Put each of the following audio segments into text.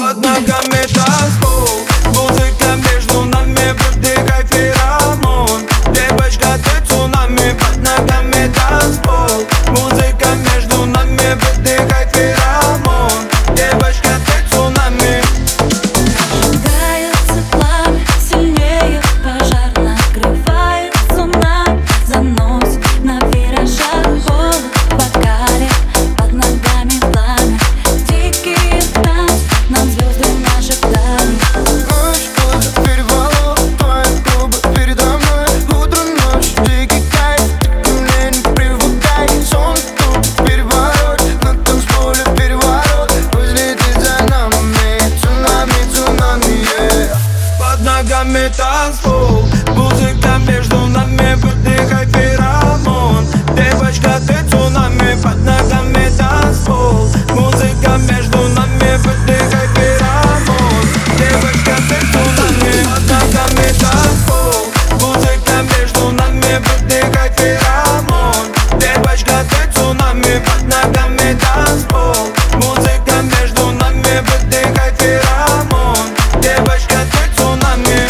Под ногами танцпол, музыка между нами, выдыхай феромон. Девочка, ты цунами, под ногами танцпол, музыка между нами, выдыхай феромон. Девочка, ты цунами. Разгорается пламя, сильнее пожар, накрывает цунами, заносит на виражах. Холод в бокале, под ногами пламя, дикий танц, нам звезды нашептали. Ночь, утро, переворот, твои губы передо мной. Утро, ночь, дикий кайф, ты ко мне не привыкай. Сон тут, переворот, на танцполе переворот. Взлетит за нами, цунами, цунами, yeah. Под ногами танцпол, музыка между нами, выдыхай феромон. Девочка, ты цунами, под ногами танцпол, музыка между нами, выдыхай феромон. Девочка, ты цунами, под ногами танцпол, музыка между нами, выдыхай феромон. Девочка, ты цунами, под ногами танцпол, музыка между нами, выдыхай феромон. Девочка, ты цунами.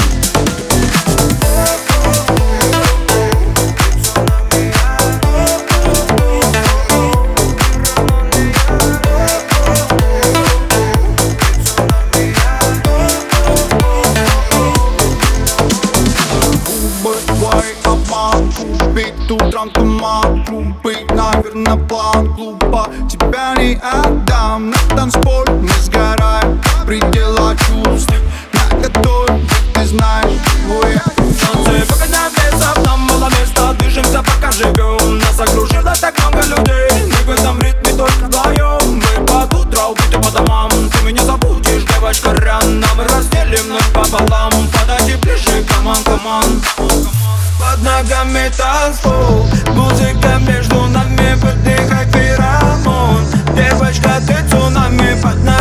Твой обман, купить утром туман, купить, наверное, план. Глупо, тебя не отдам. На танцполе мы сгораем, предела чувств наготове, ты знаешь, ой. Солнце выгодно весов, нам мало места, движемся пока живем. Нас окружило так много людей, мы в этом ритме только вдвоем. Мы под утро убиты по домам, ты меня забудешь, девочка, рано. Мы разделим ночь пополам, подойди ближе, команд, команд. Под ногами танцпол, музыка между нами, выдыхай феромон. Девочка, ты цунами, под ногами